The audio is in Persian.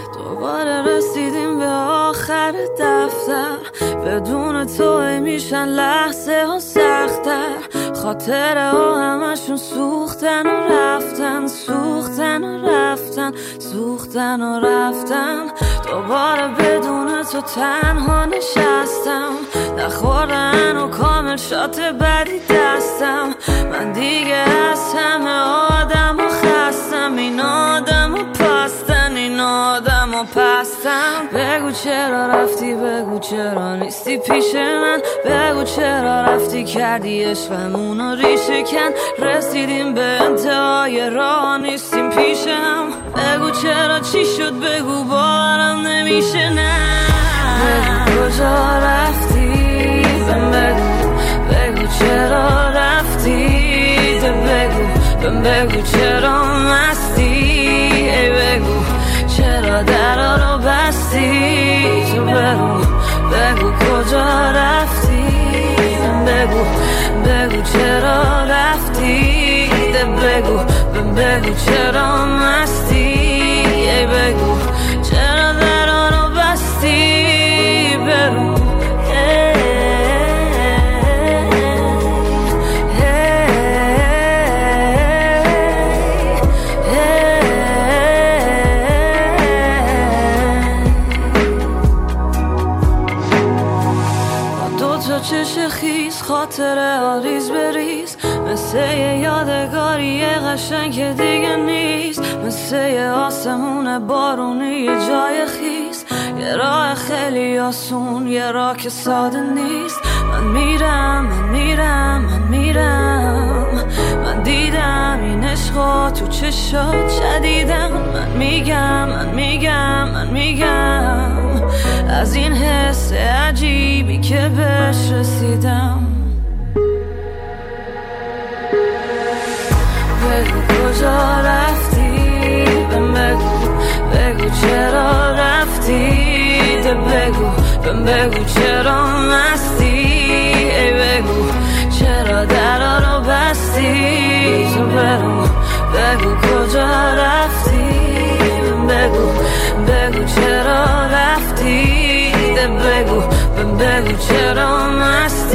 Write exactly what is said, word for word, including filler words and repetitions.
دوباره رسیدیم به آخر دفتر، بدون تو میشن لحظه ها سختر. خاطره ها همشون سوختن و رفتن، سوختن و رفتن، سوختن و رفتن. دوباره بدون تو تنها نشستم، نخوردن و کامل شات بدی دستم. من دیگه از همه آدم و خستم، این آدم و پستن، این آدم و پستم. بگو چرا رفتی، بگو چرا نیستی پیش من، بگو چرا رفتی کردی عشقمونو ریشه کن. رسیدیم به انتهای راه نیستیم پیشم، بگو چرا چی شد، بگو باورم نمیشه. نه بگو کجا رفتی، بهم بگو، بگو چرا رفتی، بگو بهم بگو چرا مستی، ای بگو چرا درا رو بستی. تو بگو، بگو کجا رفتی، بگو بگو چرا رفتی، بگو بهم بگو چرا مستی، ای بگو چرا درا رو بستی. برو چش خیز، خاطره ها ریز بریز، مثل یه یادگاری قشنگ که دیگه نیست، مثل یه آسمون بارونی یه جای خیز، یه راه خیلی آسون، یه راه که ساده نیست. من میرم، من میرم، من میرم، من دیدم این عشقا تو چشات شدیدم. من میگم، من میگم، من میگم از این حس عجیبی که بهش رسیدم. بگو کجا رفتی، بهم بگو، بگو چرا رفتی، بگو بهم بگو چرا مستی، ای بگو چرا درا رو بستی. تو برو، بگو کجا رفتی، بگو بگو چرا رفتی، بگو بگو چرا مستی.